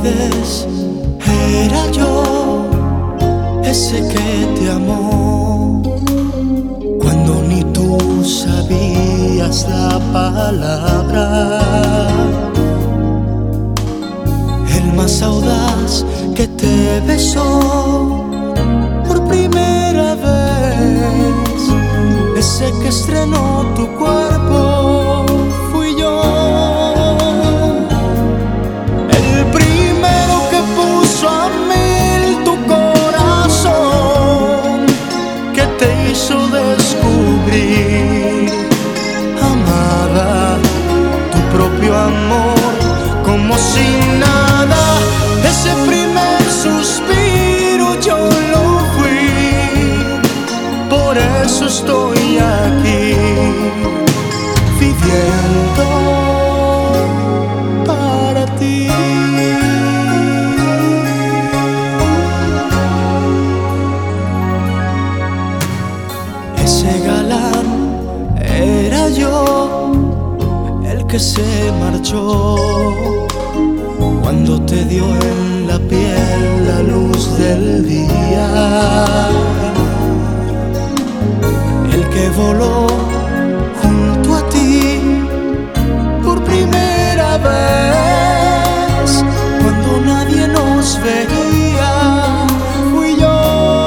antes era yo ese que te amó cuando ni tú sabías la palabra. El más audaz que te besó por primera vez, ese que estrenó tu cuerpo fui yo. El primero que puso a mil tu corazón, que te hizo descubrir, amada, tu propio amor como si nada. Ese primer suspiro yo lo fui, por eso estoy aquí viviendo para ti. Ese galán era yo, el que se marchó cuando te dio en la piel la luz del día, el que voló junto a ti por primera vez cuando nadie nos veía. Fui yo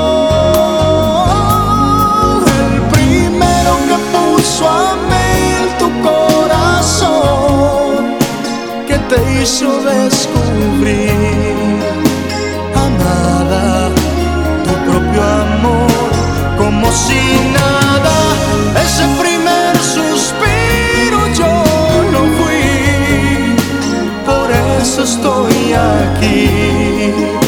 el primero que puso a mil tu corazón, que te hizo descubrir, amada, tu propio amor como si nada. Ese primer suspiro yo lo fui, por eso estoy aquí